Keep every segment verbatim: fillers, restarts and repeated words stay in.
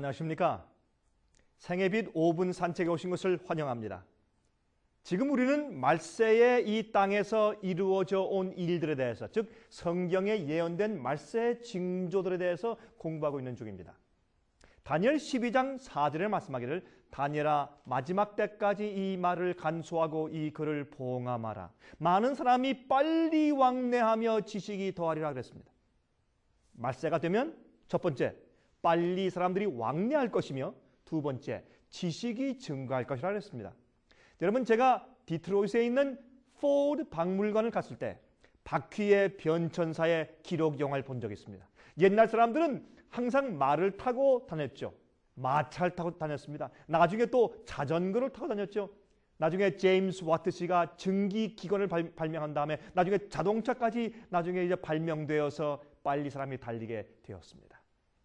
안녕하십니까? 생애빛 오 분 산책에 오신 것을 환영합니다. 지금 우리는 말세의 이 땅에서 이루어져 온 일들에 대해서, 즉 성경에 예언된 말세의 징조들에 대해서 공부하고 있는 중입니다. 다니엘 십이 장 사 절에 말씀하기를 다니엘아 마지막 때까지 이 말을 간수하고 이 글을 봉함하라. 많은 사람이 빨리 왕래하며 지식이 더하리라 그랬습니다. 말세가 되면 첫 번째, 빨리 사람들이 왕래할 것이며 두 번째, 지식이 증가할 것이라 그랬습니다. 여러분, 제가 디트로이트에 있는 포드 박물관을 갔을 때 바퀴의 변천사의 기록 영화를 본 적이 있습니다. 옛날 사람들은 항상 말을 타고 다녔죠. 마차를 타고 다녔습니다. 나중에 또 자전거를 타고 다녔죠. 나중에 제임스 와트 씨가 증기 기관을 발, 발명한 다음에 나중에 자동차까지 나중에 이제 발명되어서 빨리 사람이 달리게 되었습니다.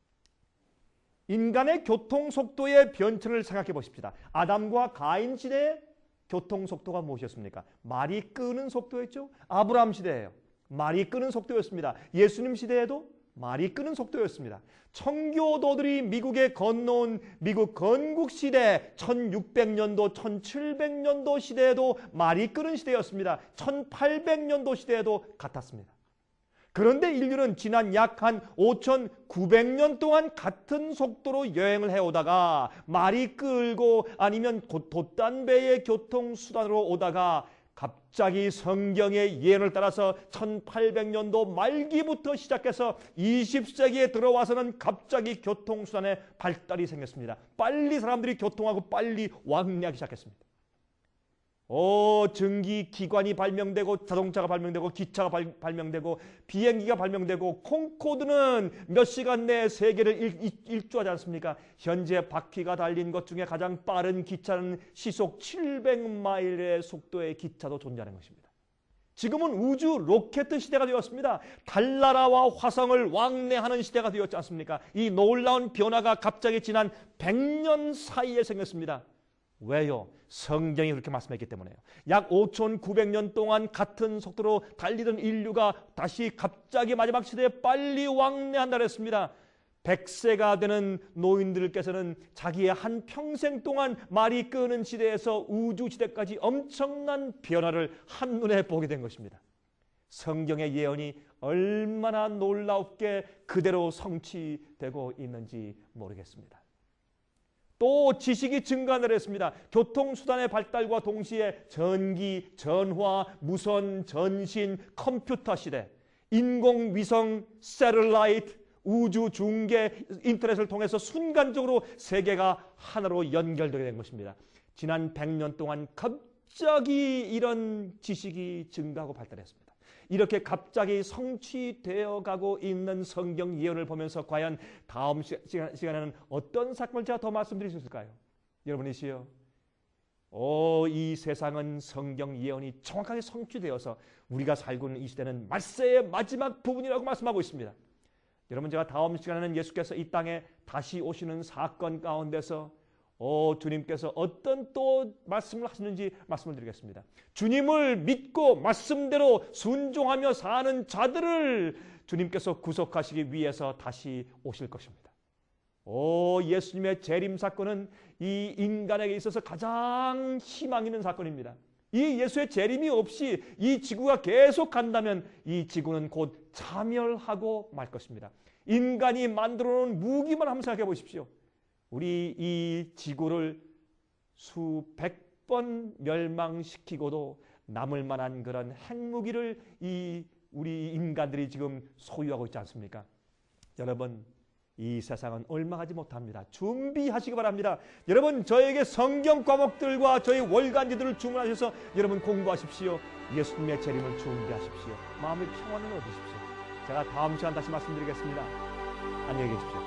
인간의 교통 속도의 변천을 생각해 보십시다. 아담과 가인 시대의 교통 속도가 무엇이었습니까? 말이 끄는 속도였죠. 아브라함 시대예요. 말이 끄는 속도였습니다. 예수님 시대에도 말이 끄는 속도였습니다. 청교도들이 미국에 건너온 미국 건국 시대 천육백 년도, 천칠백 년도 시대에도 말이 끄는 시대였습니다. 천팔백 년도 시대에도 같았습니다. 그런데 인류는 지난 약 한 오천구백 년 동안 같은 속도로 여행을 해오다가 말이 끌고 아니면 돛단배의 교통수단으로 오다가 갑자기 성경의 예언을 따라서 천팔백 년도 말기부터 시작해서 이십 세기에 들어와서는 갑자기 교통수단의 발달이 생겼습니다. 빨리 사람들이 교통하고 빨리 왕래하기 시작했습니다. 오, 증기 기관이 발명되고 자동차가 발명되고 기차가 발, 발명되고 비행기가 발명되고 콩코드는 몇 시간 내에 세계를 일, 일, 일주하지 않습니까? 현재 바퀴가 달린 것 중에 가장 빠른 기차는 시속 칠백 마일의 속도의 기차도 존재하는 것입니다. 지금은 우주 로켓 시대가 되었습니다. 달나라와 화성을 왕래하는 시대가 되었지 않습니까? 이 놀라운 변화가 갑자기 지난 백 년 사이에 생겼습니다. 왜요? 성경이 그렇게 말씀했기 때문에요. 약 오천구백 년 동안 같은 속도로 달리던 인류가 다시 갑자기 마지막 시대에 빨리 왕래한다 그랬습니다. 백 세가 되는 노인들께서는 자기의 한 평생 동안 말이 끄는 시대에서 우주 시대까지 엄청난 변화를 한눈에 보게 된 것입니다. 성경의 예언이 얼마나 놀랍게 그대로 성취되고 있는지 모르겠습니다. 또 지식이 증가를 했습니다. 교통수단의 발달과 동시에 전기, 전화, 무선, 전신, 컴퓨터 시대, 인공위성, 새틀라이트, 우주 중계, 인터넷을 통해서 순간적으로 세계가 하나로 연결되게 된 것입니다. 지난 백 년 동안 갑자기 이런 지식이 증가하고 발달했습니다. 이렇게 갑자기 성취되어 가고 있는 성경 예언을 보면서 과연 다음 시간, 시간에는 어떤 사건을 제가 더 말씀드릴 수 있을까요? 여러분이시여, 오, 이 세상은 성경 예언이 정확하게 성취되어서 우리가 살고 있는 이 시대는 말세의 마지막 부분이라고 말씀하고 있습니다. 여러분, 제가 다음 시간에는 예수께서 이 땅에 다시 오시는 사건 가운데서 오, 주님께서 어떤 또 말씀을 하시는지 말씀을 드리겠습니다. 주님을 믿고 말씀대로 순종하며 사는 자들을 주님께서 구속하시기 위해서 다시 오실 것입니다. 오, 예수님의 재림 사건은 이 인간에게 있어서 가장 희망 있는 사건입니다. 이 예수의 재림이 없이 이 지구가 계속 간다면 이 지구는 곧 자멸하고 말 것입니다. 인간이 만들어 놓은 무기만 한번 생각해 보십시오. 우리 이 지구를 수백 번 멸망시키고도 남을 만한 그런 핵무기를 이 우리 인간들이 지금 소유하고 있지 않습니까? 여러분, 이 세상은 멸망하지 못합니다. 준비하시기 바랍니다. 여러분, 저에게 성경 과목들과 저희 월간지들을 주문하셔서 여러분 공부하십시오. 예수님의 재림을 준비하십시오. 마음의 평안을 얻으십시오. 제가 다음 시간 다시 말씀드리겠습니다. 안녕히 계십시오.